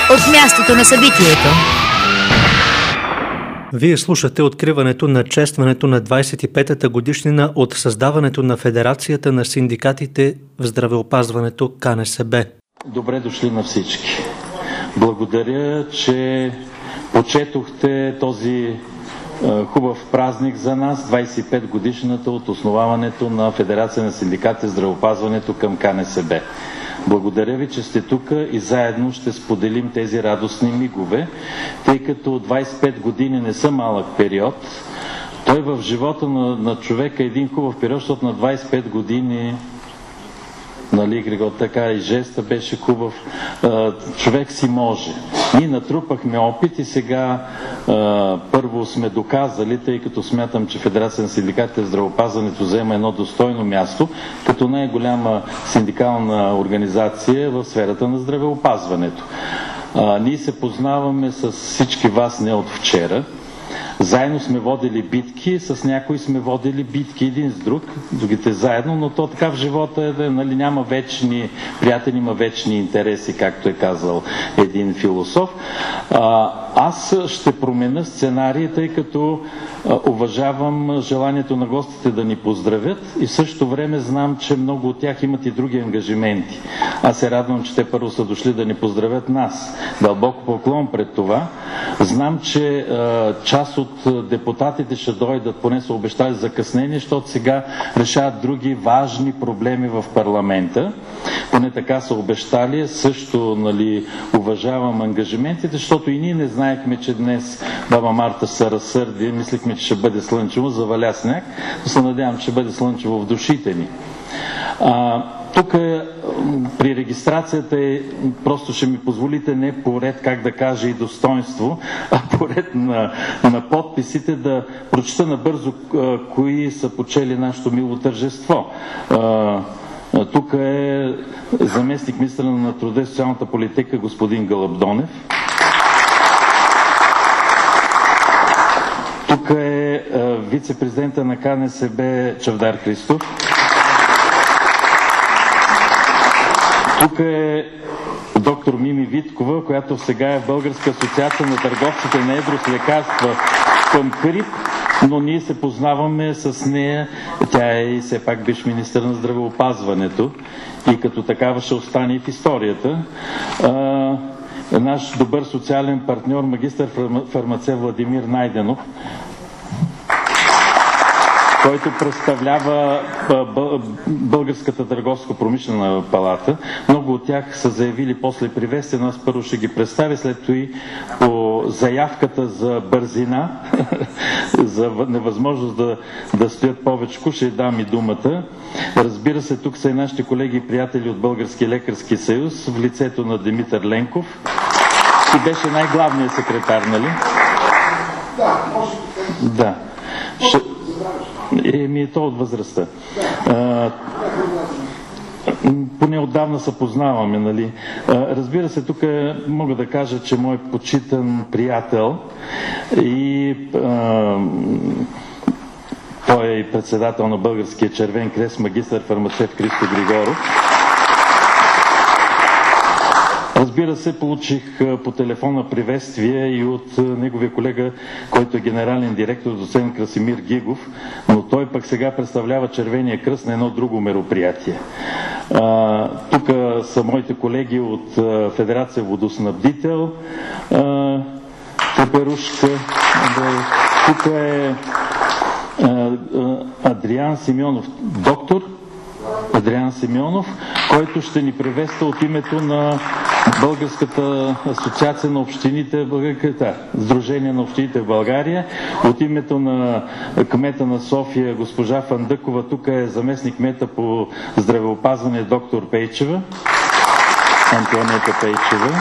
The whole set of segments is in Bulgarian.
от мястото на събитието. Вие слушате откриването на честването на 25-та годишнина от създаването на Федерацията на синдикатите в здравеопазването КНСБ. Добре дошли на всички. Благодаря, че почетохте този хубав празник за нас, 25 годишната от основаването на Федерация на синдикатите в здравеопазването към КНСБ. Благодаря ви, че сте тук и заедно ще споделим тези радостни мигове, тъй като 25 години не са малък период. Той в живота на човека е един хубав период, защото на 25 години, нали, Григор, така и жеста беше хубав, човек си може. Ние натрупахме опит и сега първо сме доказали, тъй като смятам, че Федерация на синдикатите в здравеопазването заема едно достойно място, като най-голяма синдикална организация в сферата на здравеопазването. Ние се познаваме с всички вас не от вчера. Заедно сме водили битки, с някои сме водили битки един с друг, другите заедно, но то така в живота е, нали, няма вечни приятели, има вечни интереси, както е казал един философ. Аз ще променя сценария, тъй като уважавам желанието на гостите да ни поздравят и в същото време знам, че много от тях имат и други ангажименти. Аз се радвам, че те първо са дошли да ни поздравят нас. Дълбоко поклон пред това. Знам, че част от депутатите ще дойдат, поне са обещали закъснение, защото сега решават други важни проблеми в парламента. Поне така са обещали. Също, нали, уважавам ангажиментите, защото и ние не знаехме, че днес баба Марта се разсърди. Мислихме, че ще бъде слънчево, заваля сняг, но се надявам, че ще бъде слънчево в душите ни. Тук при регистрацията просто ще ми позволите не по ред, как да кажа, и достоинство, а по ред на подписите да прочета набързо кои са почели нашето мило тържество. Тук е заместник министъра на труда и социалната политика господин Гълъб Донев. Тук е вице-президента на КНСБ Чавдар Христов. Тук е доктор Мими Виткова, която сега е в Българска асоциация на търговците на едро с лекарства към КРИП, но ние се познаваме с нея. Тя е и все пак бивш министър на здравеопазването и като такава ще остане и в историята. Наш добър социален партньор, магистър фармацевт Владимир Найденов, който представлява Българската търговско-промишлена палата. Много от тях са заявили после приветствие, но аз първо ще ги представя, след това и по заявката за бързина, за невъзможност да стоят повечко, ще дам и думата. Разбира се, тук са и нашите колеги и приятели от Български лекарски съюз, в лицето на Димитър Ленков. И беше най-главният секретар, нали? Да. То от възрастта. Поне отдавна се познаваме, нали? Разбира се, тук мога да кажа, че мой почитан приятел и той е и председател на Българския червен крест, магистър фармацевт Христо Григоров. Разбира се, получих по телефона приветствие и от неговия колега, който е генерален директор, доцент Красимир Гигов, но той пък сега представлява Червения кръст на едно друго мероприятие. Тук са моите колеги от Федерация Водоснабдител, Теперушка, тук е Адриан Симеонов, доктор Адриан Симеонов, който ще ни приветства от името на Българската асоциация на общините, Сдружение на общините в България, от името на кмета на София госпожа Фандъкова, тук е заместник кмета по здравеопазване доктор Пейчева, Антонета Пейчева.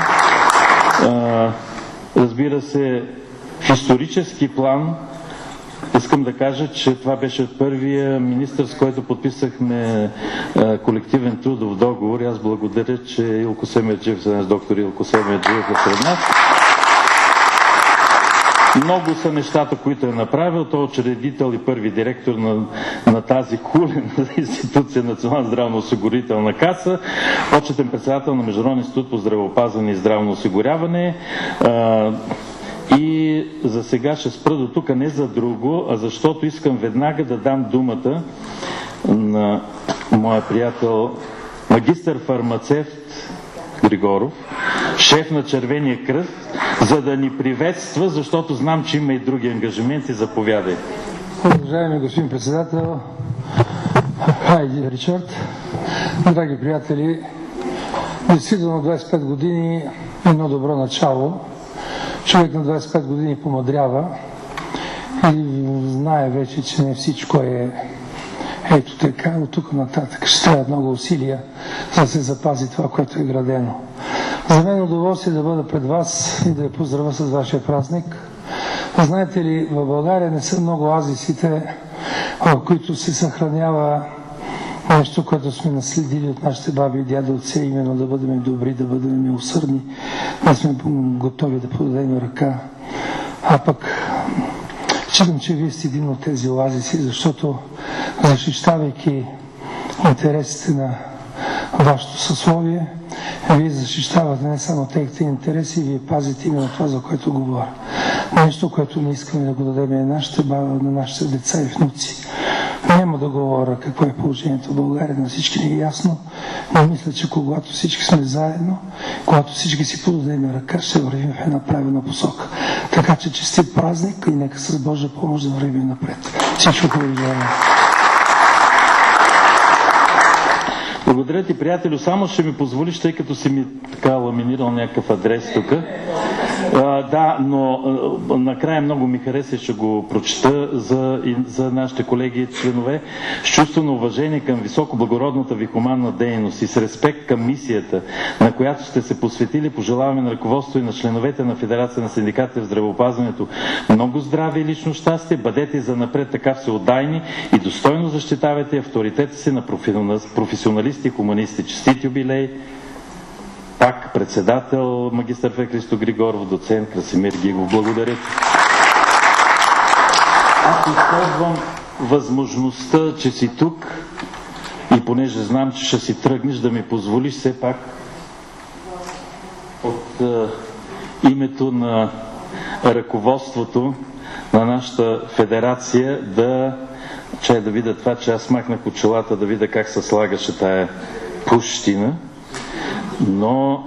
Разбира се, в исторически план искам да кажа, че това беше първия министър, с който подписахме колективен трудов договор. Аз благодаря, че Илко Семерджиев, доктор Илко Семерджиев е сред нас. Много са нещата, които е направил. Той е учредител и първи директор на тази хулена институция Национална здравноосигурителна каса, почетен председател на Международния институт по здравеопазване и здравно осигуряване. И за сега ще спра до тук, не за друго, а защото искам веднага да дам думата на моя приятел, магистър-фармацевт Григоров, шеф на Червения кръст, за да ни приветства, защото знам, че има и други ангажименти. Заповядай. Уважаеми господин председател, Хайди Ричард, драги приятели, действително 25 години е едно добро начало. Човек на 25 години помъдрява и знае вече, че не всичко е ето така, но тук нататък ще трябва много усилия, за да се запази това, което е градено. За мен е удоволствие да бъда пред вас и да я поздравя с вашия празник. Знаете ли, в България не са много оазисите, в които се съхранява нещо, което сме наследили от нашите баби и дядовци, именно да бъдем добри, да бъдем милосърдни, да сме готови да подадем ръка. А пък считам, че вие сте един от тези оазиси, защото защищавайки интересите на вашето съсловие, вие защищавате не само техните интереси, вие пазите именно това, за което говоря. Нещо, което не искаме да го дадем на нашите баби, на нашите деца и внуци. Няма да говоря какво е положението в България, на всички не е ясно, но мисля, че когато всички сме заедно, когато всички си подадем ръка, ще вървим в една правилна посока. Така че честит празник и нека с Божия помощ да вървим напред. Всичко хубаво. Благодаря ти, приятелю. Само ще ми позволиш, тъй като си ми така ламинирал някакъв адрес тук. Да, но накрая много ми хареса, ще го прочета за нашите колеги и членове. С чувство на уважение към високо благородната ви хуманна дейност и с респект към мисията, на която сте се посветили, пожелаваме на ръководството и на членовете на Федерация на синдикатите в здравеопазването много здраве и лично щастие. Бъдете занапред така всеотдайни и достойно защитавайте авторитета си на професионалисти и хуманисти. Честит юбилей! Пак председател магистър Ф. Христо Григоров, доцент Красимир Гигов. Благодаря ти. Аз използвам възможността, че си тук и понеже знам, че ще си тръгнеш, да ми позволиш все пак от името на ръководството на нашата федерация да видя това, че аз махнах очилата, да видя как се слагаше тая пущина. Но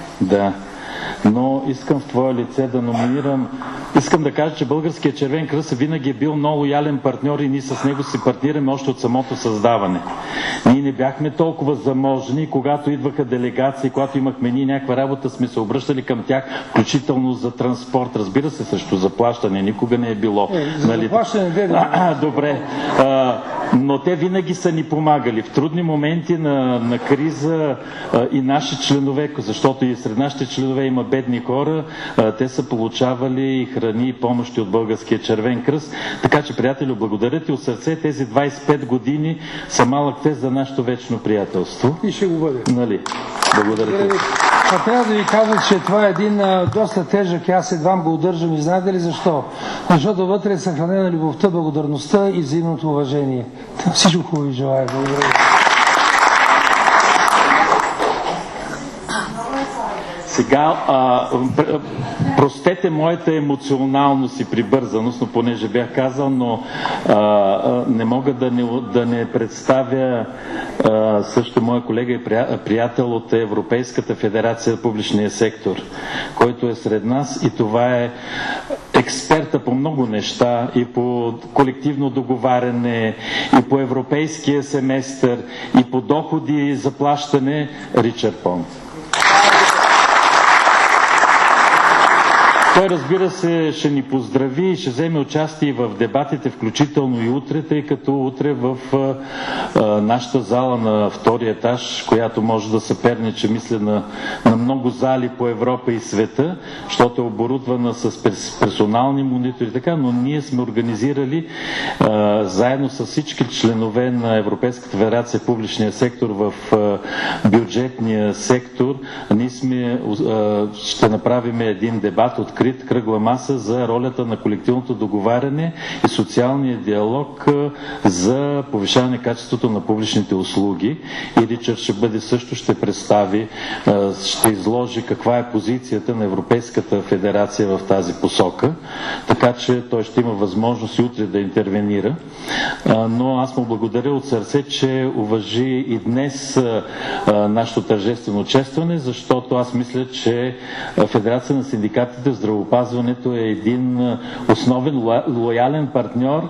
искам в твое лице да номинирам. Искам да кажа, че Българският червен кръст винаги е бил много лоялен партньор и ние с него си партнираме още от самото създаване. Ние не бяхме толкова заможни, когато идваха делегации, когато имахме ние някаква работа, сме се обръщали към тях, включително за транспорт. Разбира се, срещу заплащане. Никога не е било. За заплащане добре. Но те винаги са ни помагали. В трудни моменти на криза и наши членове, защото и сред нашите членове има бедни хора, те са получавали храни и помощи от Българския червен кръст. Така че, приятелю, благодаря ти от сърце. Тези 25 години са малък тест за нашето вечно приятелство. И ще го бъде. Нали? Благодаря ти. Трябва да ви кажа, че това е един доста тежък и аз едва го удържам. И знаете ли защо? Защото вътре е съхранена любовта, благодарността и взаимното уважение. Всичко хубаво ви желая. Благодаря. Сега, простете моята емоционалност и прибързаност, но понеже бях казал, но не мога да не представя също моя колега и приятел от Европейската федерация в публичния сектор, който е сред нас, и това е експерта по много неща, и по колективно договаряне, и по европейския семестър, и по доходи и заплащане, Ричард Понт. Той, разбира се, ще ни поздрави и ще вземе участие в дебатите, включително и утре, тъй като утре в нашата зала на втория етаж, която може да съперниче, мисля, на много зали по Европа и света, защото е оборудвана с персонални монитори, така, но ние сме организирали заедно с всички членове на Европейската федерация в публичния сектор в бюджетния сектор. Ние ще направим един дебат открит открит кръгла маса за ролята на колективното договаряне и социалния диалог за повишаване качеството на публичните услуги. И Ричард ще представи, ще изложи каква е позицията на Европейската федерация в тази посока, така че той ще има възможност и утре да интервенира. Но аз му благодаря от сърце, че уважи и днес нашето тържествено честване, защото аз мисля, че Федерация на синдикатите в здравеопазването е един основен лоялен партньор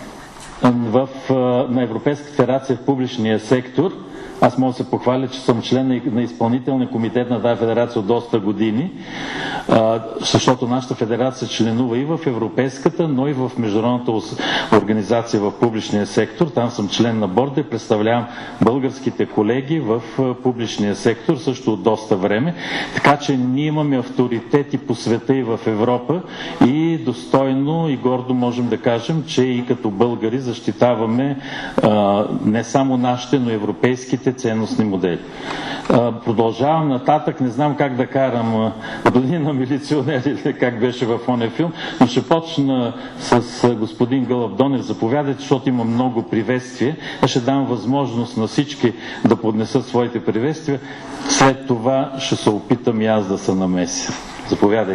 на Европейската федерация в публичния сектор. Аз мога да се похваля, че съм член на изпълнителния комитет на тази федерация от доста години, защото нашата федерация членува и в Европейската, но и в Международната организация в публичния сектор. Там съм член на борда и представлявам българските колеги в публичния сектор също от доста време. Така че ние имаме авторитети по света и в Европа и достойно и гордо можем да кажем, че и като българи защитаваме не само нашите, но и европейските ценностни модели. Продължавам нататък, не знам как да карам година милиционер или как беше в оня филм, но ще почна с господин Гълъб Донев. Заповядайте, защото има много приветствия. Аз ще дам възможност на всички да поднесат своите приветствия. След това ще се опитам и аз да се намеся. Заповядай.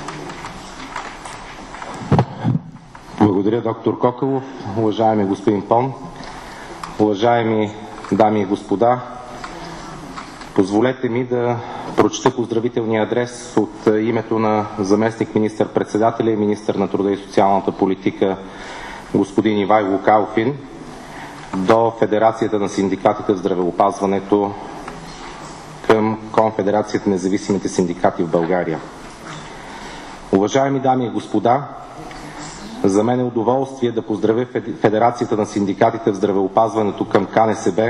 Благодаря, доктор Кокалов. Уважаеми господин Пон, уважаеми дами и господа, позволете ми да прочета поздравителния адрес от името на заместник министър-председателя и министър на труда и социалната политика господин Ивайло Калфин до Федерацията на синдикатите в здравеопазването към Конфедерацията на независимите синдикати в България. Уважаеми дами и господа, за мен е удоволствие да поздравя Федерацията на синдикатите в здравеопазването към КНСБ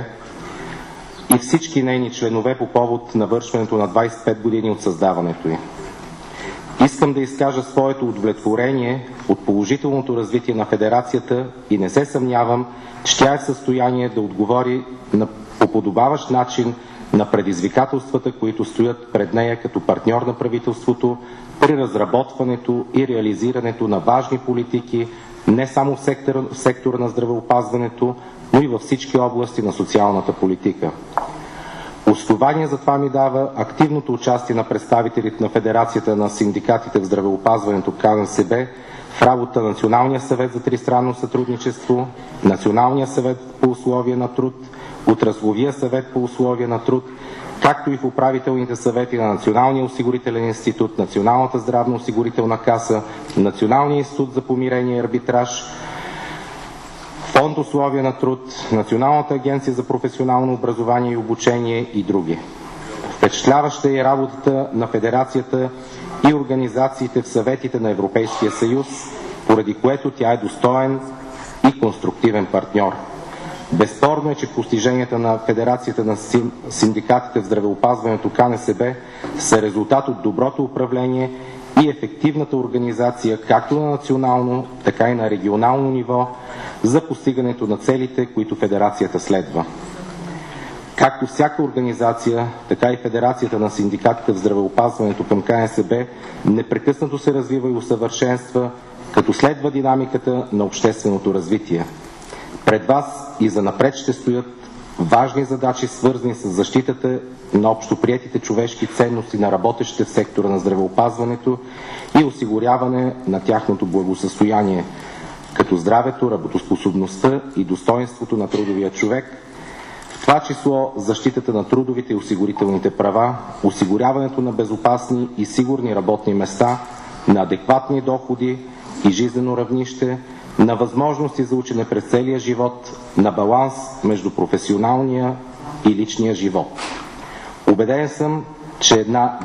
и всички нейни членове по повод навършването на 25 години от създаването й. Искам да изкажа своето удовлетворение от положителното развитие на Федерацията и не се съмнявам, че тя е в състояние да отговори по подобаващ начин на предизвикателствата, които стоят пред нея като партньор на правителството при разработването и реализирането на важни политики не само в сектора на здравеопазването, но и във всички области на социалната политика. Основание за това ми дава активното участие на представителите на Федерацията на синдикатите в здравеопазването КНСБ в работа на Националния съвет за тристранно сътрудничество, Националния съвет по условия на труд, Отрасловия съвет по условия на труд, както и в управителните съвети на Националния осигурителен институт, Националната здравноосигурителна каса, Националния институт за помирение и арбитраж, Фонд условия на труд, Националната агенция за професионално образование и обучение и други. Впечатляваща е работата на Федерацията и организациите в съветите на Европейския съюз, поради което тя е достоен и конструктивен партньор. Безспорно е, че постиженията на Федерацията на синдикатите в здравеопазването КНСБ са резултат от доброто управление и ефективната организация както на национално, така и на регионално ниво за постигането на целите, които Федерацията следва. Както всяка организация, така и Федерацията на синдикатите в здравеопазването към КНСБ непрекъснато се развива и усъвършенства, като следва динамиката на общественото развитие. Пред вас и занапред ще стоят важни задачи, свързани с защитата на общоприетите човешки ценности на работещите в сектора на здравеопазването и осигуряване на тяхното благосъстояние, като здравето, работоспособността и достоинството на трудовия човек, в това число защитата на трудовите и осигурителните права, осигуряването на безопасни и сигурни работни места, на адекватни доходи и жизнено равнище, на възможности за учене през целия живот, на баланс между професионалния и личния живот. Убеден съм, че една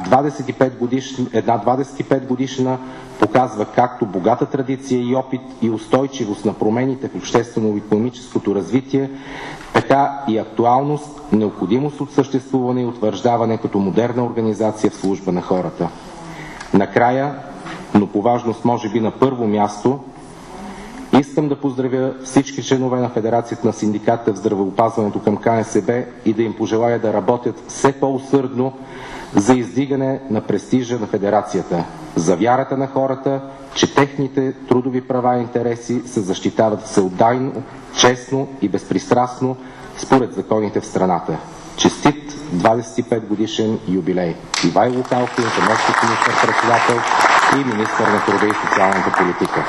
25 годишна показва както богата традиция и опит и устойчивост на промените в обществено-икономическото развитие, така и актуалност, необходимост от съществуване и утвърждаване като модерна организация в служба на хората. Накрая, но по важност може би на първо място, искам да поздравя всички членове на Федерацията на синдикатите в здравеопазването към КНСБ и да им пожелая да работят все по-усърдно за издигане на престижа на федерацията, за вярата на хората, че техните трудови права и интереси се защитават всеотдайно, честно и безпристрастно според законите в страната. Честит 25 годишен юбилей! Ивайло Калфин, заместник министър-председател и министър на труда и социалната политика.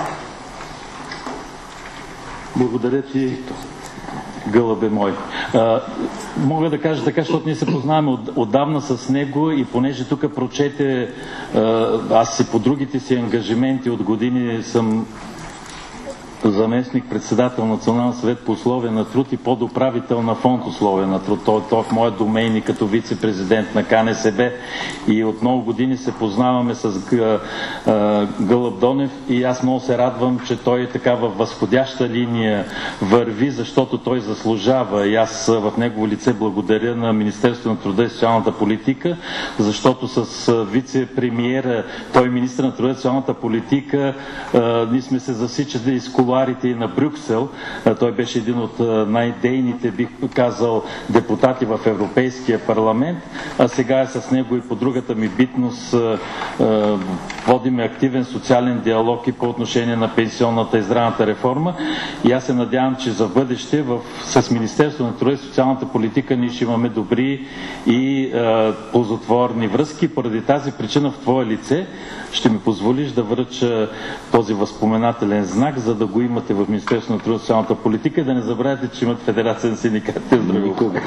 Благодаря ти, гълъбе мой. Мога да кажа така, защото ние се познаваме отдавна с него и понеже тук прочете, аз си по другите си ангажименти от години съм заместник-председател на Националния съвет по условия на труд и подуправител на фонд условия на труд. Той в моя домейн и като вице-президент на КНСБ и от много години се познаваме с Гълъб Донев и аз много се радвам, че той така във възходяща линия върви, защото той заслужава и аз в негово лице благодаря на Министерството на труда и социалната политика, защото с вице-премиера, той министър на труда и социалната политика, ние сме се засичали из кулоарите и на Брюксел. Той беше един от най-дейните, бих казал, депутати в Европейския парламент, а сега е с него и по другата ми битност водиме активен социален диалог и по отношение на пенсионната и здравната реформа. И аз се надявам, че за бъдеще с Министерството на труда и социалната политика ние ще имаме добри и ползотворни връзки. Поради тази причина в твое лице ще ми позволиш да връча този възпоменателен знак, за да го имате в Министерството на труда и социалната политика и да не забравяйте, че имат Федерация на синдикатите. Здравейкога.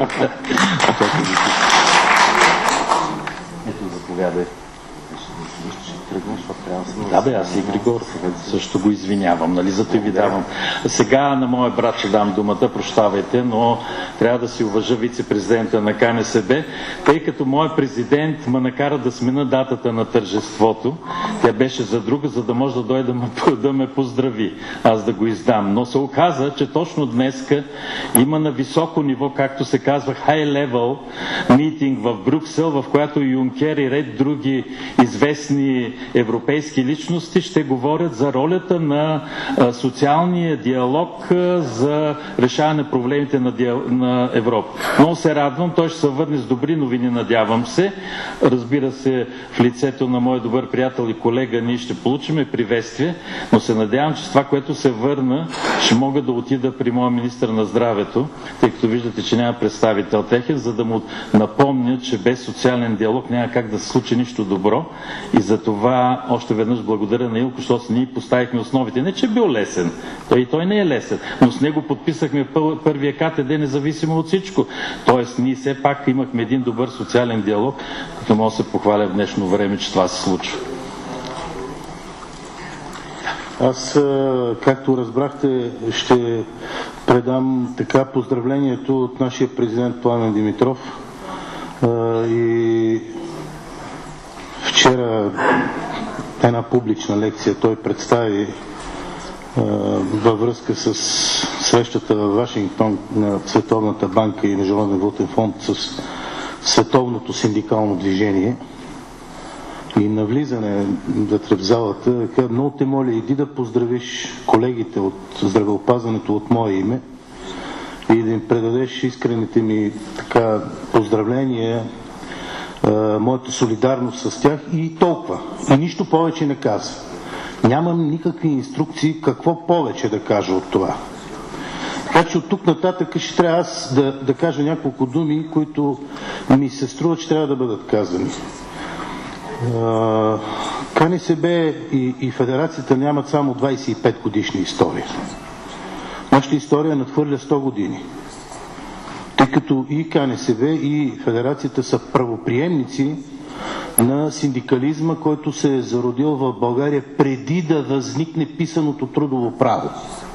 Ето, заповядай. Да бе, аз и Григор също го извинявам, нали, зато и ви давам. Сега на моя брат ще дам думата, прощавайте, но трябва да си уважа вице-президента на КНСБ, тъй като моят президент ме накара да смена датата на тържеството. Тя беше за друга, за да може да дойде да ме поздрави, аз да го издам. Но се оказа, че точно днеска има на високо ниво, както се казва, high level митинг в Брюксел, в която Юнкер и ред други известни европейски личности ще говорят за ролята на социалния диалог за решаване на проблемите на Европа. Много се радвам, той ще се върне с добри новини, надявам се. Разбира се, в лицето на мой добър приятел и колега ние ще получим приветствие, но се надявам, че с това, което се върна, ще мога да отида при моя министър на здравето, тъй като виждате, че няма представител техен, за да му напомня, че без социален диалог няма как да се случи нищо добро. И за това още веднъж благодаря на Илко, защото ние поставихме основите. Не, че бил лесен. Той не е лесен, но с него подписахме първия КТД, независимо от всичко. Тоест, ние все пак имахме един добър социален диалог, като мога да се похваля в днешно време, че това се случва. Аз, както разбрахте, ще предам така поздравлението от нашия президент Пламен Димитров и вчера една публична лекция той представи във връзка с срещата в Вашингтон на Световната банка и Международен валутен фонд с световното синдикално движение. И на влизане вътре в залата, много те моля, иди да поздравиш колегите от здравеопазването от мое име и да им предадеш искрените ми така поздравления, моята солидарност с тях и толкова. И нищо повече не казва. Нямам никакви инструкции какво повече да кажа от това. Така че от тук нататък ще трябва аз да кажа няколко думи, които ми се струва, че трябва да бъдат казани. КНСБ и Федерацията нямат само 25 годишни история. Нашата история надхвърля 100 години. Тъй като и КНСБ и Федерацията са правоприемници на синдикализма, който се е зародил в България преди да възникне писаното трудово право.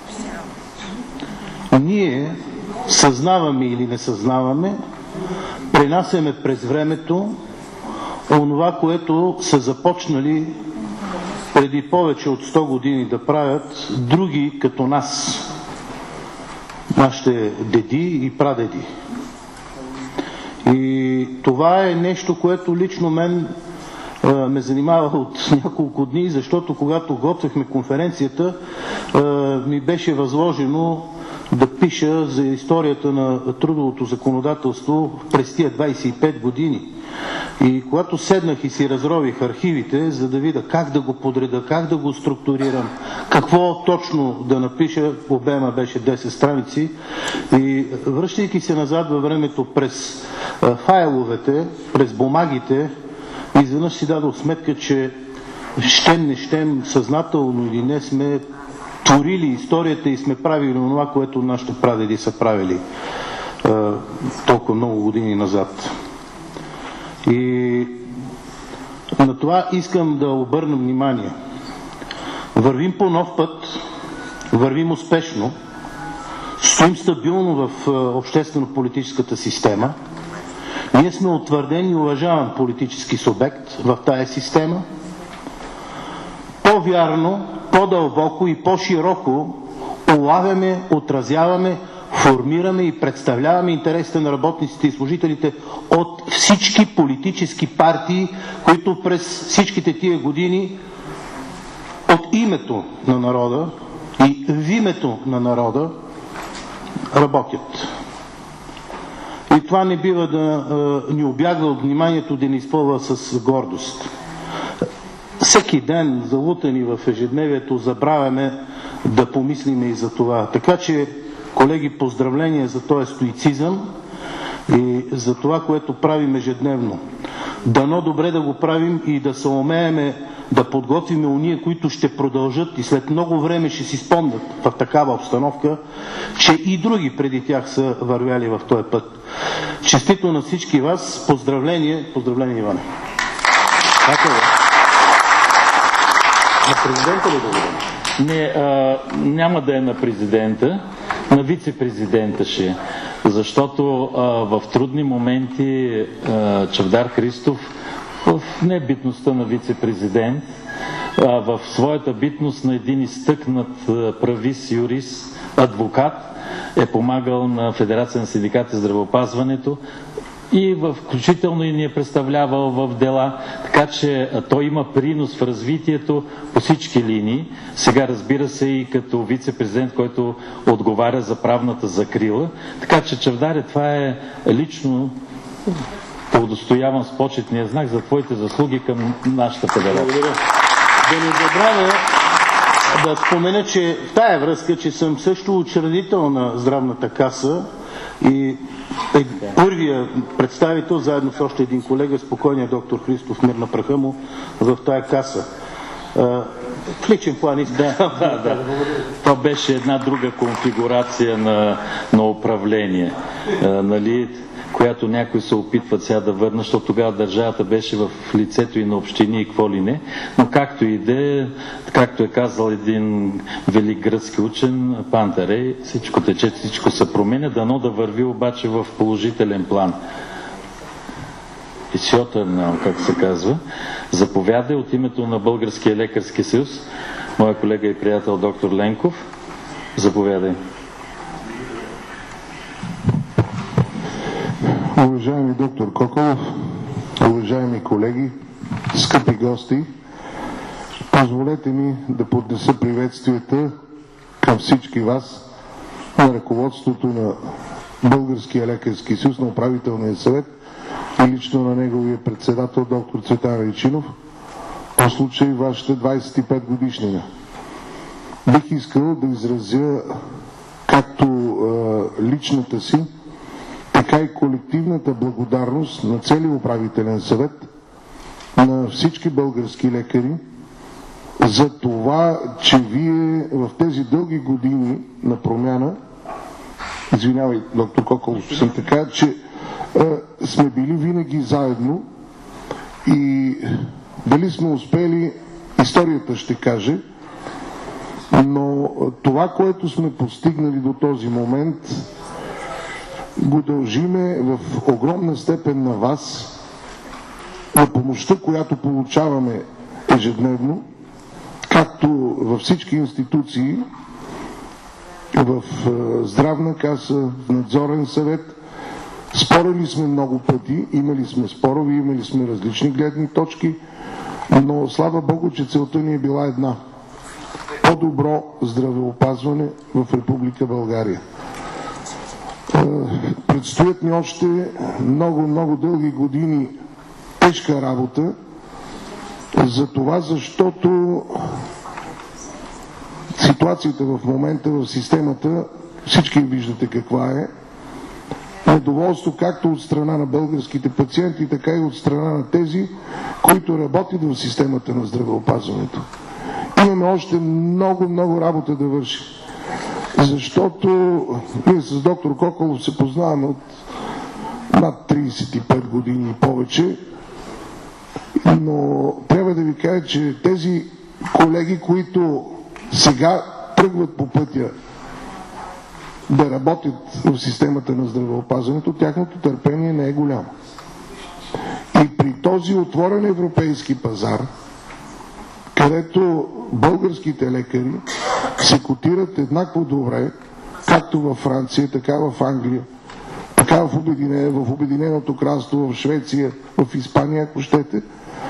Ние съзнаваме или не съзнаваме, пренасяме през времето онова, което са започнали преди повече от 100 години да правят други като нас, нашите деди и прадеди. И това е нещо, което лично мен ме занимава от няколко дни, защото когато готвихме конференцията, ми беше възложено да пиша за историята на трудовото законодателство през тия 25 години. И когато седнах и си разрових архивите, за да видя как да го подреда, как да го структурирам, какво точно да напиша, обема беше 10 страници, и връщайки се назад във времето през файловете, през бумагите, изведнъж си дадох сметка, че щем не щем, съзнателно или не, сме творили историята и сме правили това, което нашите прадеди са правили толкова много години назад. И на това искам да обърна внимание. Вървим по нов път, вървим успешно, стоим стабилно в обществено-политическата система. Ние сме утвърден и уважаван политически субект в тая система. По-вярно, по-дълбоко и по-широко улавяме, отразяваме, формираме и представляваме интересите на работниците и служителите от всички политически партии, които през всичките тия години от името на народа и в името на народа работят. И това не бива да ни обягва от вниманието, да ни изпълва с гордост. Всеки ден, залутани в ежедневието, забравяме да помислиме и за това. Така че, колеги, поздравления за този стоицизъм и за това, което правим ежедневно. Дано добре да го правим и да се умееме да подготвим уния, които ще продължат и след много време ще си спомнят в такава обстановка, че и други преди тях са вървяли в този път. Честито на всички вас. Поздравление, Иване. На президента ли да говорим? Не, няма да е на президента, на вице-президента ще е. Защото в трудни моменти Чавдар Христов, в небитността на вице-президент, в своята битност на един изтъкнат правист, юрист, адвокат, е помагал на Федерация на синдикати за здравеопазването и включително и ни е представлявал в дела, така че той има принос в развитието по всички линии. Сега, разбира се, и като вице-президент, който отговаря за правната закрила. Така че, Чавдаре, това е лично удостоявам с почетния знак за твоите заслуги към нашата федерация. Благодаря. Да не забравя да спомена, че в тая връзка, че съм също учредител на Здравната каса и първия представител, заедно с още един колега, спокойния доктор Христов, мир на праха му, в тая каса. В личен план искам. Да. Това беше една друга конфигурация на управление, нали, която някои се опитват сега да върнат, защото тогава държавата беше в лицето и на общини и какво ли не. Но както и да е, както е казал един велик гръцки учен, Пантарей, всичко тече, всичко се променя, дано да върви обаче в положителен план. Исиота, как се казва, заповядай от името на Българския лекарски съюз, моя колега и приятел доктор Ленков. Заповядай. Уважаеми доктор Коколов, уважаеми колеги, скъпи гости, позволете ми да поднеса приветствията към всички вас на ръководството на Българския лекарски съюз, на управителния съвет и лично на неговия председател доктор Цветан Райчинов по случай вашата 25 годишнина. Бих искал да изразя както личната си, така и колективната благодарност на целия управителен съвет, на всички български лекари, за това, че вие в тези дълги години на промяна, извинявай, доктор Коколов, съм така, че сме били винаги заедно и дали сме успели, историята ще каже, но това, което сме постигнали до този момент, го дължиме в огромна степен на вас, на помощта, която получаваме ежедневно, както във всички институции, в здравна каса, в надзорен съвет. Спорили сме много пъти, имали сме спорове, имали сме различни гледни точки, но слава Богу, че целта ни е била една. по-добро здравеопазване в Република България. Предстоят ни още много дълги години тежка работа, за това, защото ситуацията в момента в системата, всички виждате каква е, недоволство както от страна на българските пациенти, така и от страна на тези, които работят в системата на здравеопазването. Имаме още много работа да вършим, защото ние с доктор Коколов се познаваме от над 35 години и повече, но трябва да ви кажа, че тези колеги, които сега тръгват по пътя да работят в системата на здравеопазването, тяхното търпение не е голямо. И при този отворен европейски пазар, където българските лекари се котират еднакво добре, както във Франция, така в Англия, така в Обединеното кралство, в Швеция, в Испания, ако щете.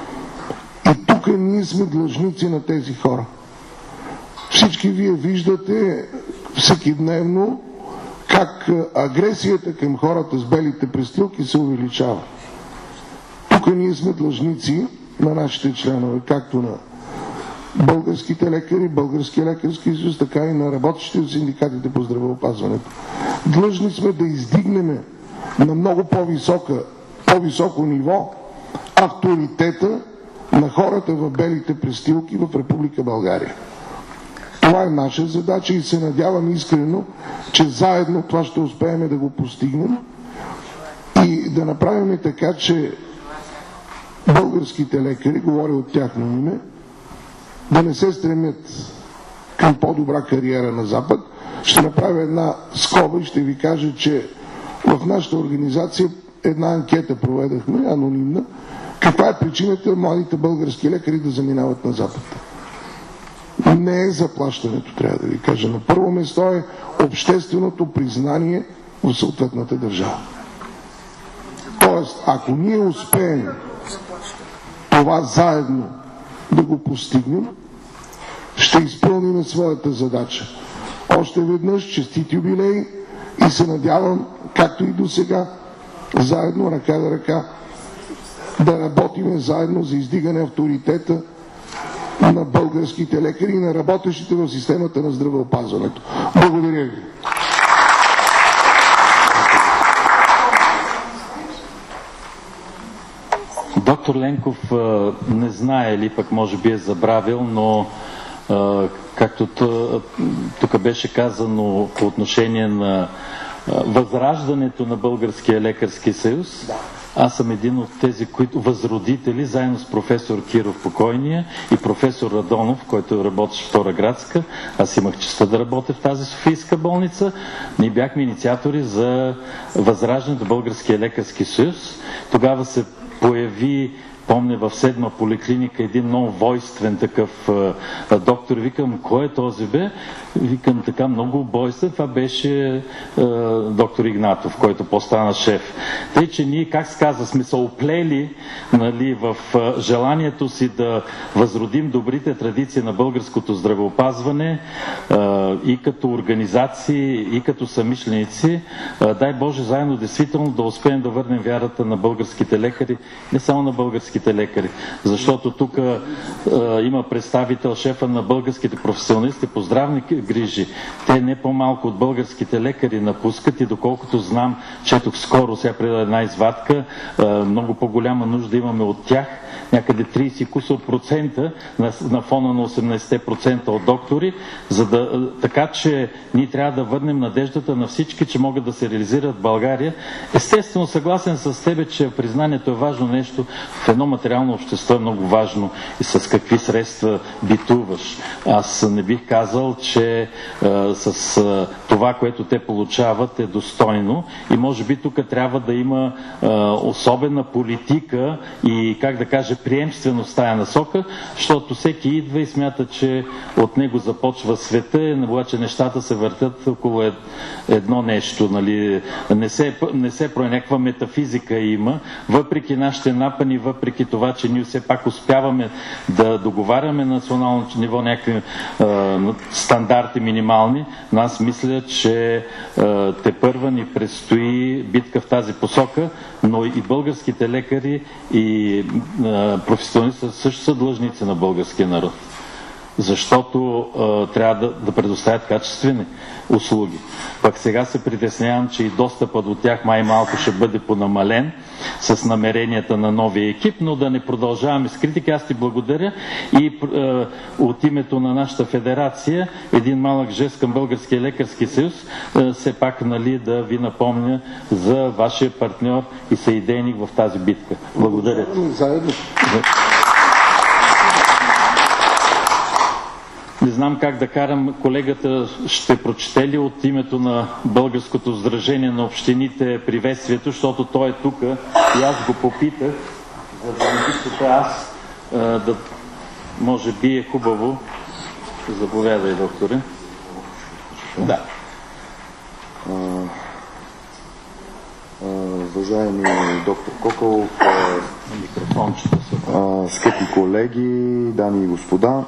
И тук ние сме длъжници на тези хора. Всички вие виждате всекидневно как агресията към хората с белите престилки се увеличава. Тук ние сме длъжници на нашите членове, както на българските лекари, Българския лекарски съюз, така и на работещите от синдикатите по здравеопазването. Длъжни сме да издигнем на много по-високо ниво авторитета на хората в белите престилки в Република България. Това е наша задача и се надявам искрено, че заедно това ще успеем да го постигнем и да направим така, че българските лекари, говоря от тяхно име, да не се стремят към по-добра кариера на Запад. Ще направя една скоба и ще ви кажа, че в нашата организация една анкета проведахме, анонимна, каква е причината младите български лекари да заминават на Запад. Не е заплащането, трябва да ви кажа. На първо место е общественото признание в съответната държава. Тоест, ако ние успеем това заедно да го постигнем, ще изпълним своята задача. Още веднъж честит юбилей и се надявам, както и до сега, заедно, ръка за ръка, да работим заедно за издигане авторитета на българските лекари и на работещите в системата на здравеопазването. Благодаря ви. Доктор Ленков не знае ли, пък може би е забравил, но както тук беше казано по отношение на възраждането на Българския лекарски съюз, аз съм един от тези, които възродители, заедно с професор Киров покойния и професор Радонов, който работеше в Втора градска. Аз имах честта да работя в тази софийска болница. Ние бяхме инициатори за възраждането на Българския лекарски съюз. Тогава се появи, помня, в 7-ма поликлиника един много войствен такъв доктор. Викам, кой е този бе? Викам, така много бойствен. Това беше доктор Игнатов, който по-стана шеф. Тъй, че ние, как се казва, сме се оплели, нали, в желанието си да възродим добрите традиции на българското здравеопазване и като организации, и като самишленици. Дай Боже, заедно действително да успеем да върнем вярата на българските лекари, не само на българските лекари, защото тук има представител, шефа на българските професионалисти по здравни грижи. Те не по-малко от българските лекари напускат и доколкото знам, четох скоро, сега преди една извадка, много по-голяма нужда имаме от тях, някъде 30% на фона на 18% от доктори, така че ние трябва да върнем надеждата на всички, че могат да се реализират в България. Естествено, съгласен с тебе, че признанието е важно нещо. В едно материално общество е много важно и с какви средства битуваш. Аз не бих казал, че с това, което те получават, е достойно и може би тук трябва да има особена политика и, как да кажа, приемственост в тая насока, защото всеки идва и смята, че от него започва света, обаче нещата се въртят около едно нещо. Нали? Не се някаква метафизика има, въпреки нашите напани, въпреки въпреки това, че ние все пак успяваме да договаряме на национално ниво някакви стандарти минимални, но аз мисля, че тепърва ни предстои битка в тази посока, но и българските лекари и професионалисти също са длъжници на българския народ. Защото трябва да предоставят качествени услуги. Пък сега се притеснявам, че и достъпът до тях май малко ще бъде понамален с намеренията на новия екип, но да не продължаваме с критики. Аз ти благодаря и от името на нашата федерация един малък жест към Българския лекарски съюз, все пак да ви напомня за вашия партньор и съидейник в тази битка. Благодаря. Не знам как да карам. Колегата ще прочете ли от името на Българското сдружение на общините приветствието, защото той е тук и аз го попитах, за да не пишете аз, да може би е хубаво. Заповядай, докторе. Да. Уважаеми доктор Коколов, скъпи колеги, дами и господа,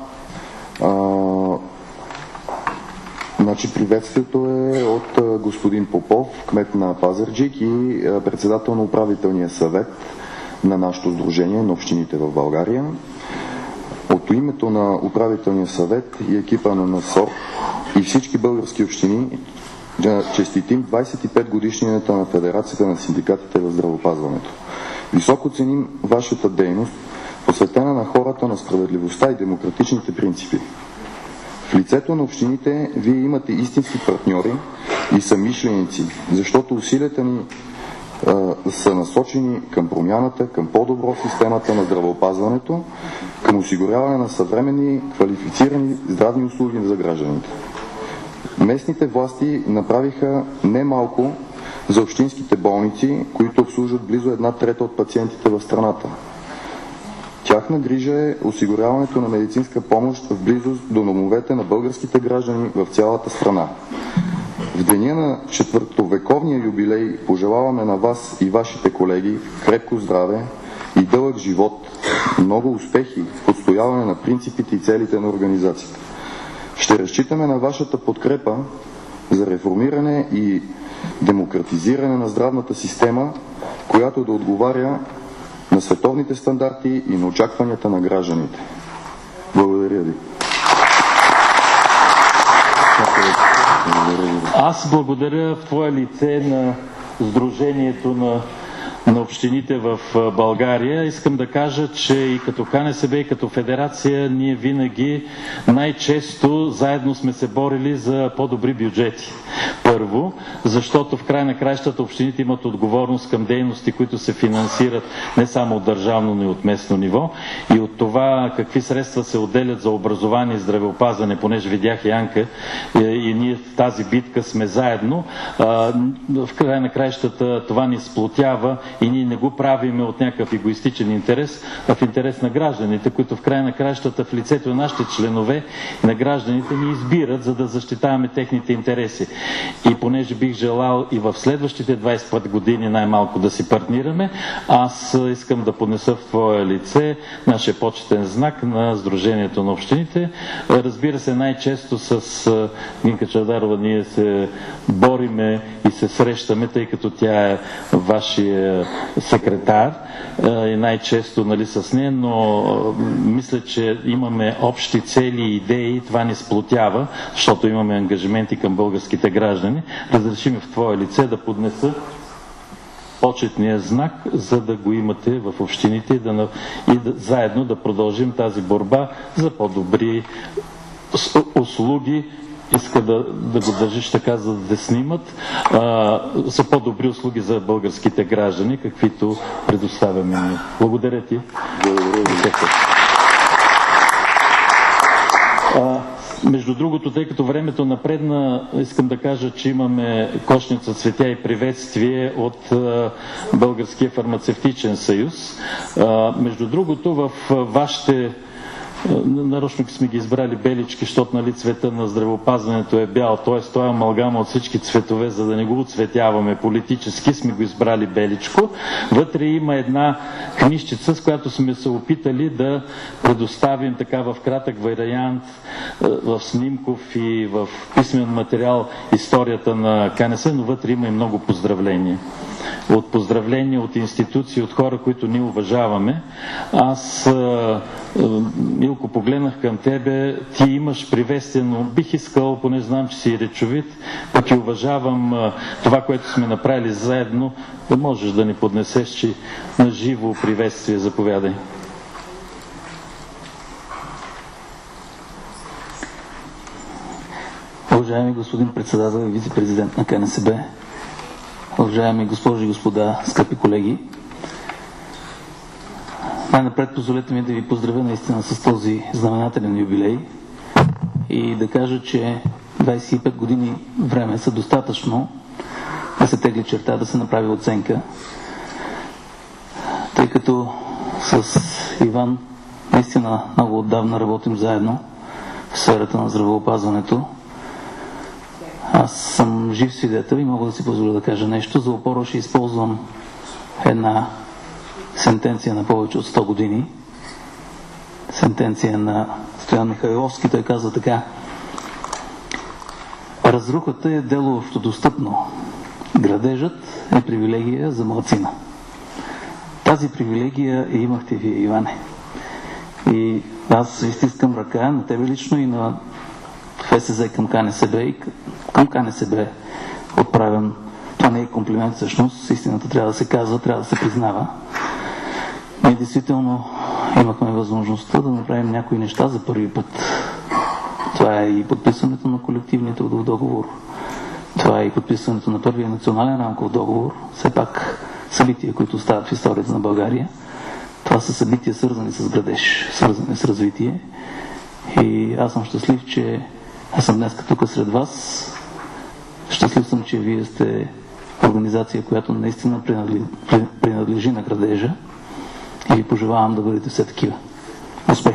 приветствието е от господин Попов, кмет на Пазарджик и председател на управителния съвет на нашето сдружение на общините в България. От името на управителния съвет и екипа на НСОР и всички български общини честитим 25 годишнината на Федерацията на синдикатите в здравеопазването. Високо ценим вашата дейност, посветена на хората, на справедливостта и демократичните принципи. В лицето на общините вие имате истински партньори и съмишленици, защото усилията ни са насочени към промяната, към по-добро системата на здравеопазването, към осигуряване на съвременни, квалифицирани здравни услуги за гражданите. Местните власти направиха немалко за общинските болници, които обслужват близо 1/3 от пациентите в страната. Тяхна грижа е осигуряването на медицинска помощ в близост до домовете на българските граждани в цялата страна. В деня на четвъртовековния юбилей пожелаваме на вас и вашите колеги крепко здраве и дълъг живот, много успехи в отстояване на принципите и целите на организацията. Ще разчитаме на вашата подкрепа за реформиране и демократизиране на здравната система, която да отговаря на световните стандарти и на очакванията на гражданите. Благодаря ви. Аз благодаря в твое лице на Сдружението на общините в България. Искам да кажа, че и като КНСБ, и като федерация, ние винаги най-често заедно сме се борили за по-добри бюджети. Първо, защото в край на краищата общините имат отговорност към дейности, които се финансират не само от държавно, но и от местно ниво. И от това какви средства се отделят за образование и здравеопазване, понеже видях Янка и ние в тази битка сме заедно. В край на краищата това ни сплотява и ние не го правиме от някакъв егоистичен интерес, а в интерес на гражданите, които в край на краищата в лицето на нашите членове и на гражданите ни избират, за да защитаваме техните интереси. И понеже бих желал и в следващите 25 години най-малко да си партнираме, аз искам да понеса в твое лице нашия почетен знак на Сдружението на общините. Разбира се, най-често с Гинка Чавдарова ние се бориме и се срещаме, тъй като тя е вашия секретар и най-често с нея, но мисля, че имаме общи цели и идеи и това ни сплотява, защото имаме ангажименти към българските граждани. Разреши ми в твое лице да поднеса почетния знак, за да го имате в общините и заедно да продължим тази борба за по-добри услуги. Иска да го държиш така, за да снимат, за по-добри услуги за българските граждани, каквито предоставяме ние. Благодаря ти. Благодаря ви. Между другото, тъй като времето напредна, искам да кажа, че имаме кошница цветя и приветствие от Българския фармацевтичен съюз. Между другото, в вашите нарочно сме ги избрали белички, защото нали, цвета на здравеопазването е бял, т.е. той е амалгама от всички цветове, за да не го оцветяваме политически, сме го избрали беличко. Вътре има една книжчица, с която сме се опитали да предоставим така в кратък вариант, в снимков и в писмен материал историята на КНС, но вътре има и много поздравления. От поздравления от институции, от хора, които ние уважаваме. Аз, Милко, погледнах към тебе, ти имаш приветствие, но бих искал, поне знам, че си речовит, пък и уважавам това, което сме направили заедно, да можеш да ни поднесеш, че на живо приветствие. Заповядай. Уважаеми господин председател и вице-президент на КНСБ, уважаеми госпожи и господа, скъпи колеги, най-напред позволете ми да ви поздравя наистина с този знаменателен юбилей и да кажа, че 25 години време са достатъчно да се тегли черта, да се направи оценка, тъй като с Иван наистина много отдавна работим заедно в сферата на здравеопазването. Аз съм жив свидетел и мога да си позволя да кажа нещо. За опора ще използвам една сентенция на повече от 100 години. Сентенция на Стоян Михайловски. Той казва така: разрухата е дело общодостъпно. Градежът е привилегия за малцина. Тази привилегия имахте вие, Иване. И аз ви стискам ръка на тебе лично и на ФСЗ към КНСБ и към КНСБ отправям. Това не е комплимент, всъщност. Истината трябва да се казва, трябва да се признава. Ние действително имахме възможността да направим някои неща за първи път. Това е и подписването на колективния трудов договор. Това е и подписването на първия национален рамков договор. Все пак събития, които стават в историята на България. Това са събития, свързани с градеж, свързани с развитие. И аз съм щастлив, че аз съм днес тук сред вас. Щастлив съм, че вие сте организация, която наистина принадлежи на градежа. И ви пожелавам да бъдете все такива. Успех!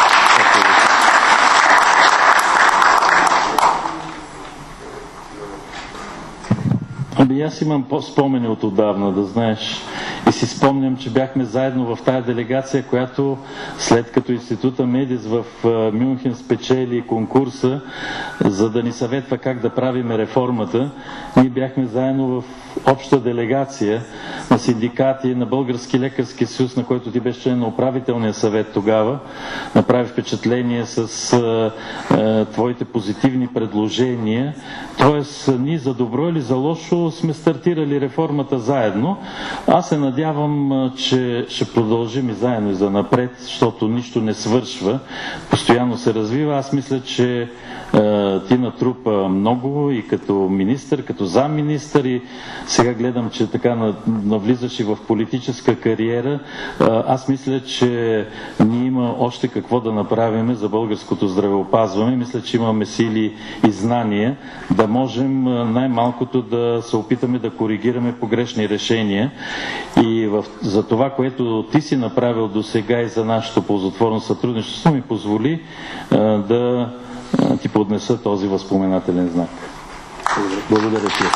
Аз имам спомени от отдавна, да знаеш. И си спомням, че бяхме заедно в тая делегация, която след като Института Медис в Мюнхен спечели конкурса, за да ни съветва как да правиме реформата, ние бяхме заедно в обща делегация на синдикати, на Български лекарски съюз, на който ти беше член на управителния съвет тогава. Направи впечатление с твоите позитивни предложения. Тоест, ние за добро или за лошо сме стартирали реформата заедно. Аз се надявам, че ще продължим и заедно и за напред, защото нищо не свършва. Постоянно се развива. Аз мисля, че ти натрупа много и като министър, като замминистър, и сега гледам, че така навлизаш и в политическа кариера. Аз мисля, че ние има още какво да направим за българското здравеопазване. Мисля, че имаме сили и знания да можем най-малкото да се опитаме да коригираме погрешни решения. И за това, което ти си направил до сега и за нашето ползотворно сътрудничество, ми позволи да ти поднеса този възпоменателен знак. Благодаря ти.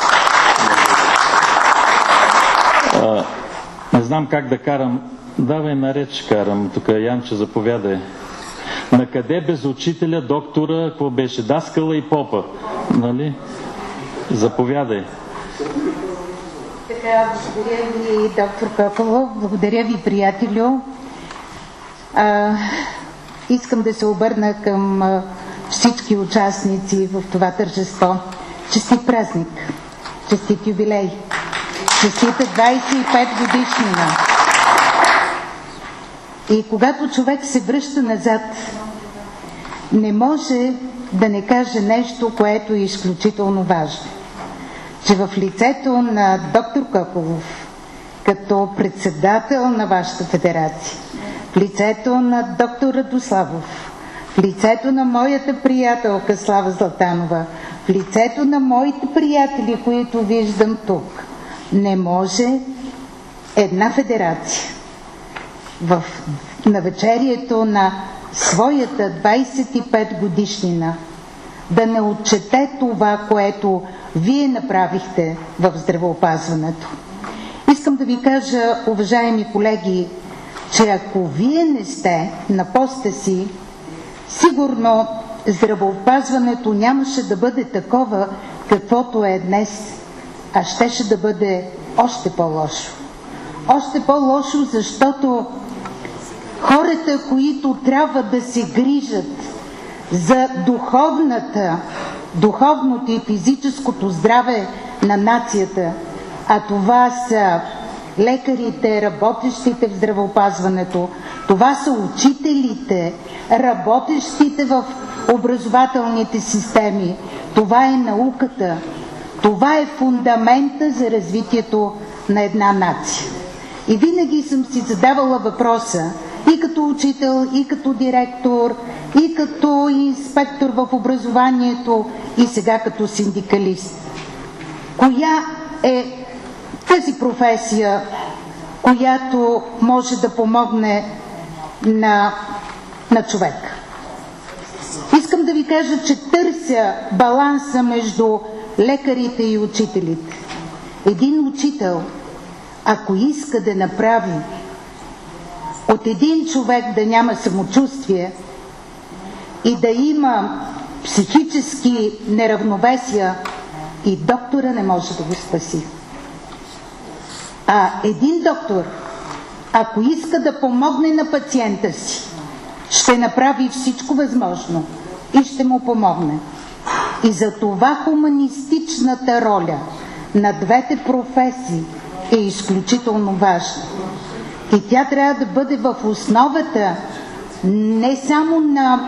Не знам как да карам. Давай нареч карам. Тук Янче, заповядай. На къде без учителя, доктора, какво беше? Даскала и попа. Нали? Заповядай. Така, благодаря ви, доктор Коколов. Благодаря ви, приятелю. Искам да се обърна към всички участници в това тържество. Честит празник, честит юбилей, честита 25 годишнина. И когато човек се връща назад, не може да не каже нещо, което е изключително важно. Че в лицето на доктор Коколов, като председател на вашата федерация, в лицето на доктор Радославов, в лицето на моята приятелка Слава Златанова, в лицето на моите приятели, които виждам тук, не може една федерация в навечерието на своята 25 годишнина да не отчете това, което вие направихте в здравеопазването. Искам да ви кажа, уважаеми колеги, че ако вие не сте на поста си, сигурно здравеопазването нямаше да бъде такова, каквото е днес, а щеше да бъде още по-лошо. Още по-лошо, защото хората, които трябва да се грижат за духовното и физическото здраве на нацията, а това са лекарите, работещите в здравеопазването, това са учителите, работещите в образователните системи, това е науката, това е фундамента за развитието на една нация. И винаги съм си задавала въпроса, и като учител, и като директор, и като инспектор в образованието, и сега като синдикалист. Коя е тази професия, която може да помогне на човек? Искам да ви кажа, че търся баланса между лекарите и учителите. Един учител, ако иска да направи от един човек да няма самочувствие и да има психически неравновесия, и доктора не може да го спаси. А един доктор, ако иска да помогне на пациента си, ще направи всичко възможно и ще му помогне. И за това хуманистичната роля на двете професии е изключително важна. И тя трябва да бъде в основата не само на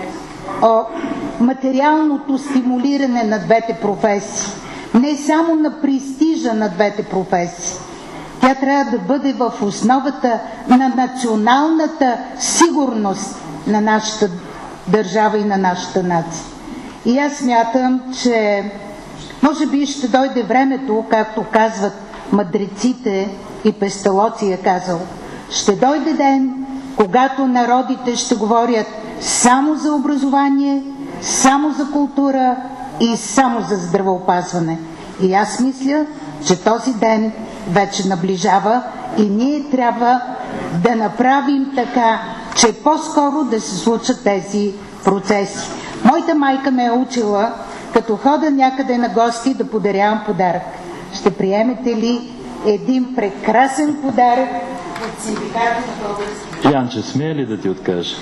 материалното стимулиране на двете професии, не само на престижа на двете професии. Тя трябва да бъде в основата на националната сигурност на нашата държава и на нашата нация. И аз смятам, че може би ще дойде времето, както казват мъдреците, и Песталоци е казал, ще дойде ден, когато народите ще говорят само за образование, само за култура и само за здравеопазване. И аз мисля, че този ден вече наближава и ние трябва да направим така, че по-скоро да се случат тези процеси. Моята майка ме е учила, като хода някъде на гости, да подарявам подарък. Ще приемете ли един прекрасен подарък от синдиката на българските? Янче, смее ли да ти откаже?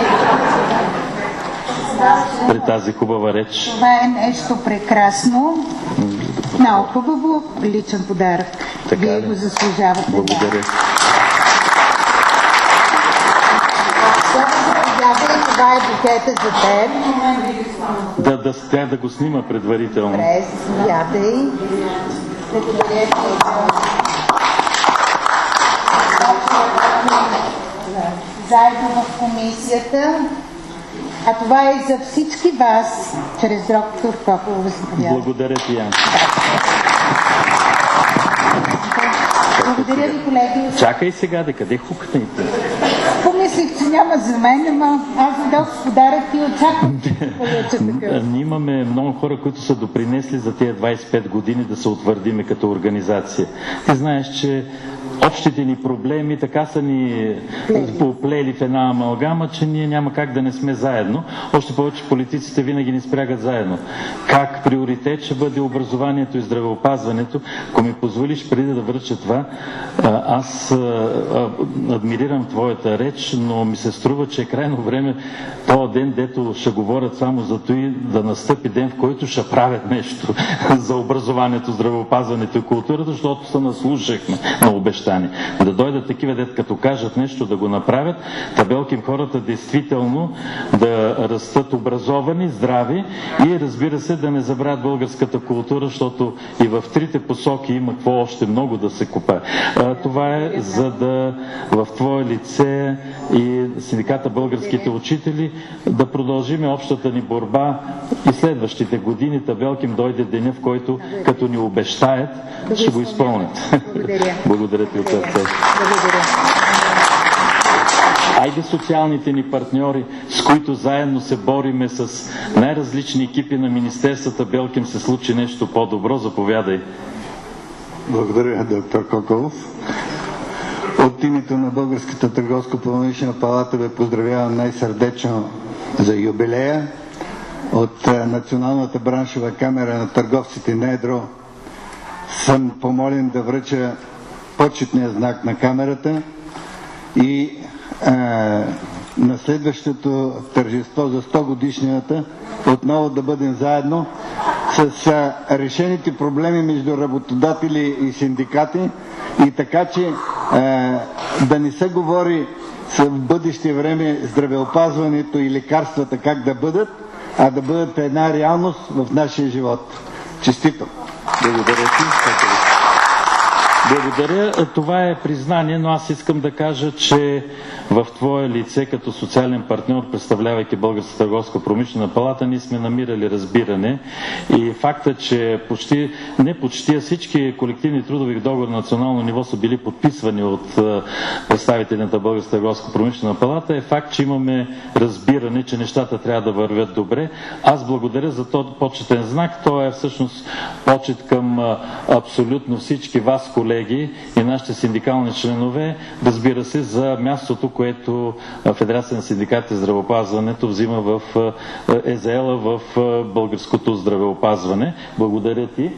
При тази хубава реч. Това е нещо прекрасно. Много хубаво, личен подарък. Така Вие го заслужавате. Благодаря. Това е букета за теб. Да го снима предварително. Добре, заповядай. Заедно в комисията. А това е за всички вас, чрез доктор Коколов. Благодаря ти, Янче. Благодаря ви, колеги. Чакай сега, къде хукнете? Помислих, че няма за мен, ама аз задох подарък и очаквам. Ние имаме много хора, които са допринесли за тези 25 години да се утвърдиме като организация. Ти знаеш, че общите ни проблеми така са ни поплели в една амалгама, че ние няма как да не сме заедно. Още повече политиците винаги ни спрягат заедно. Как приоритет ще бъде образованието и здравеопазването? Ако ми позволиш, преди да връча това, аз адмирирам твоята реч, но ми се струва, че е крайно време този ден, дето ще говорят само за това, да настъпи ден, в който ще правят нещо за образованието, здравеопазването и културата, защото се наслушахме на обещания. Да дойдат такива, дет като кажат нещо, да го направят, табелким хората действително да растат образовани, здрави и разбира се да не забравят българската култура, защото и в трите посоки има какво още много да се купае. Това е за да в твое лице и синдиката българските учители да продължим общата ни борба и следващите години. Табелким дойде деня, в който като ни обещаят, ще го изпълнят. Благодаря. Благодаря ти от сърце. Благодаря. Айде социалните ни партньори, с които заедно се бориме с най-различни екипи на министерствата, белки им се случи нещо по-добро. Заповядай. Благодаря, доктор Коколов. От името на Българската търговско-промишлена палата ви поздравявам най-сърдечно за юбилея. От Националната браншова камера на търговците на едро съм помолен да връча почетния знак на камерата и на следващото тържество за 100 годишнината отново да бъдем заедно с решените проблеми между работодатели и синдикати и така, че да не се говори в бъдеще време здравеопазването и лекарствата как да бъдат, а да бъдат една реалност в нашия живот. Честито! Благодаря ти. Благодаря. Това е признание, но аз искам да кажа, че в твое лице, като социален партньор, представлявайки Българската търговско-промишлена палата, ние сме намирали разбиране и факта, че всички колективни трудови договори на национално ниво са били подписвани от представителите на Българската търговско-промишлена палата, е факт, че имаме разбиране, че нещата трябва да вървят добре. Аз благодаря за този почетен знак. Той е всъщност почет към абсолютно всички вас, колеги, и нашите синдикални членове, разбира се, за мястото, което Федерация на синдикатите в здравеопазването взима е заела в българското здравеопазване. Благодаря ти.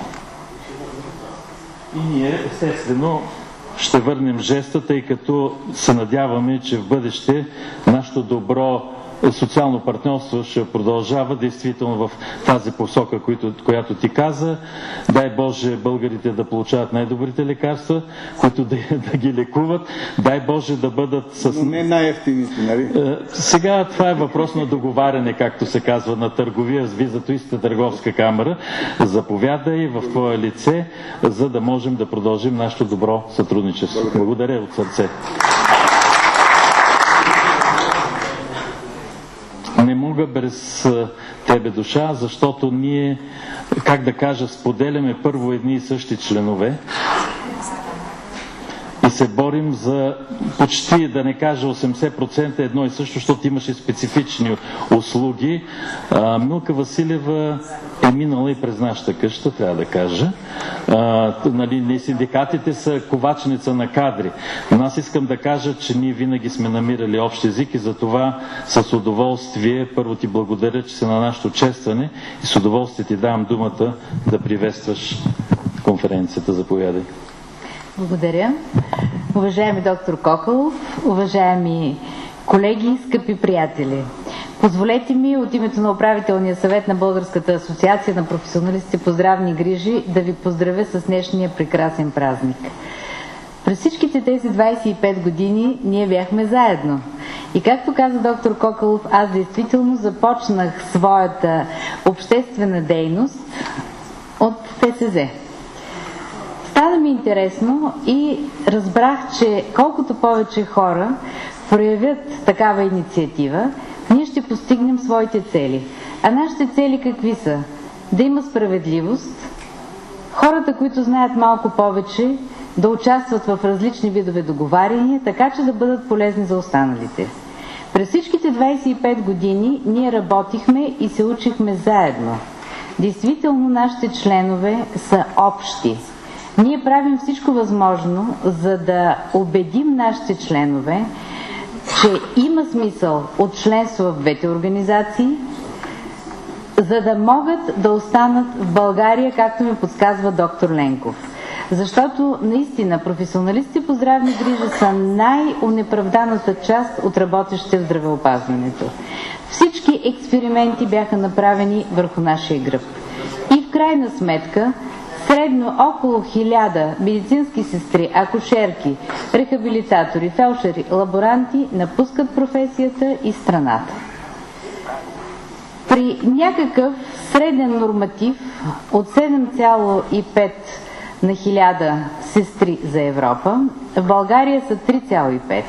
И ние, естествено, ще върнем жеста, тъй като се надяваме, че в бъдеще нашето добро социално партньорство ще продължава действително в тази посока, която ти каза. Дай Боже българите да получават най-добрите лекарства, които да ги лекуват. Дай Боже да бъдат с... Но не най-евтините, нали? Сега това е въпрос на договаряне, както се казва, на търговия с Визато-Истата търговска камера. Заповядай в твое лице, за да можем да продължим нашето добро сътрудничество. Благодаря от сърце. Не мога без тебе, душа, защото ние, как да кажа, споделяме първо едни и същи членове и се борим за почти, да не кажа 80% едно и също, защото имаше специфични услуги. Милка Василева е минала и през нашата къща, трябва да кажа. Не синдикатите са ковачница на кадри. Но аз искам да кажа, че ние винаги сме намирали общ език и за това с удоволствие първо ти благодаря, че си на нашето честване и с удоволствие ти давам думата да приветстваш конференцията. Заповядай. Благодаря. Уважаеми доктор Коколов, уважаеми колеги, скъпи приятели, позволете ми от името на управителния съвет на Българската асоциация на професионалистите по здравни грижи да ви поздравя с днешния прекрасен празник. През всичките тези 25 години ние бяхме заедно. И както каза доктор Коколов, аз действително започнах своята обществена дейност от ФСЗ. Стана ми интересно и разбрах, че колкото повече хора проявят такава инициатива, ние ще постигнем своите цели. А нашите цели какви са? Да има справедливост, хората, които знаят малко повече, да участват в различни видове договаряния, така че да бъдат полезни за останалите. През всичките 25 години ние работихме и се учихме заедно. Действително нашите членове са общи. Ние правим всичко възможно, за да убедим нашите членове, че има смисъл от членство в двете организации, за да могат да останат в България, както ми подсказва доктор Ленков. Защото наистина професионалистите по здравни грижи са най-онеправданата част от работещите в здравеопазването. Всички експерименти бяха направени върху нашия гръб. И в крайна сметка средно около 1000 медицински сестри, акушерки, рехабилитатори, фелшери, лаборанти напускат професията и страната. При някакъв среден норматив от 7,5 на 1000 сестри за Европа, в България са 3,5.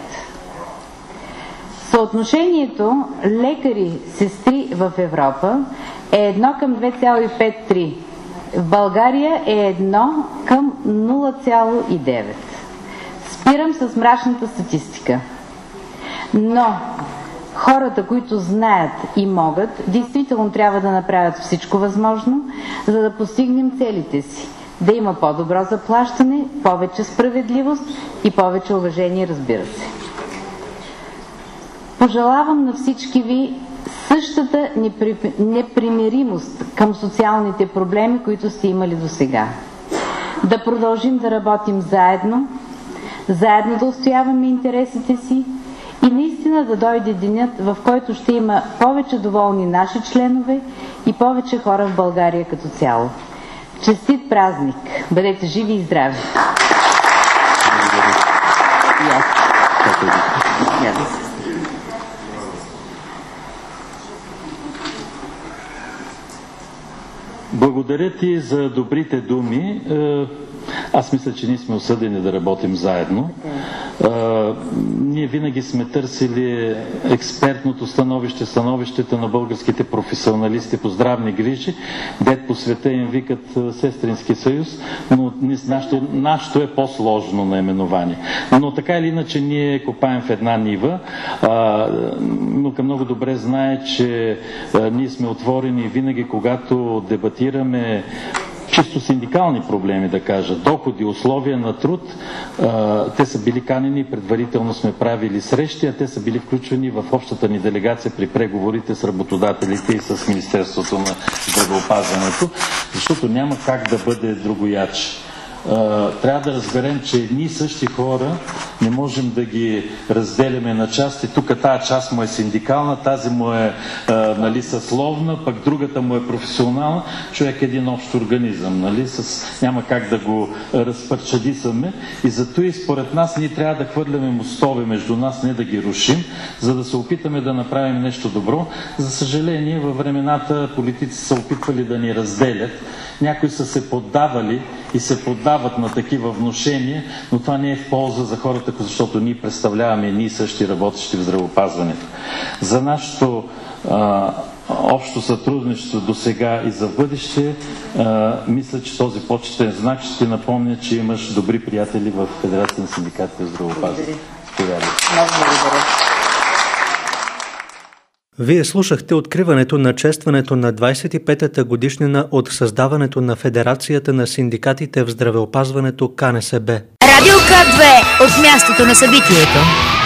Съотношението лекари-сестри в Европа е 1 към 2,53. В България е 1 към 0,9. Спирам с мрачната статистика. Но хората, които знаят и могат, действително трябва да направят всичко възможно, за да постигнем целите си. Да има по-добро заплащане, повече справедливост и повече уважение, разбира се. Пожелавам на всички ви същата непримиримост към социалните проблеми, които сте имали досега. Да продължим да работим заедно, заедно да отстояваме интересите си и наистина да дойде денят, в който ще има повече доволни наши членове и повече хора в България като цяло. Честит празник! Бъдете живи и здрави! Благодаря ти за добрите думи. Аз мисля, че ние сме осъдени да работим заедно. Ние винаги сме търсили експертното становището на българските професионалисти по здравни грижи, дет по света им викат Сестрински съюз, но нашето е по-сложно наименование. Но така или иначе ние копаем в една нива. Милка много добре знае, че ние сме отворени винаги, когато дебатираме чисто синдикални проблеми, да кажа, доходи, условия на труд, те са били канени, предварително сме правили срещи, а те са били включвани в общата ни делегация при преговорите с работодателите и с Министерството на здравеопазването, защото няма как да бъде другояче. Трябва да разберем, че едни и същи хора не можем да ги разделяме на части. Тук тази част му е синдикална, тази му е съсловна, пък другата му е професионална. Човек е един общ организъм, няма как да го разпърчадисаме. И зато и според нас ние трябва да хвърляме мостове между нас, не да ги рушим, за да се опитаме да направим нещо добро. За съжаление, във времената политици са опитвали да ни разделят. Някои са се поддавали и се поддават на такива внушения, но това не е в полза за хората, защото ние представляваме ние същи работещи в здравеопазването. За нашето общо сътрудничество до сега и за бъдеще, мисля, че този почетен знак ще напомня, че имаш добри приятели в Федерация на синдикатите в здравеопазването. Много благодаря. Вие слушахте откриването на честването на 25-та годишнина от създаването на Федерацията на синдикатите в здравеопазването КНСБ. Радио К2 от мястото на събитието.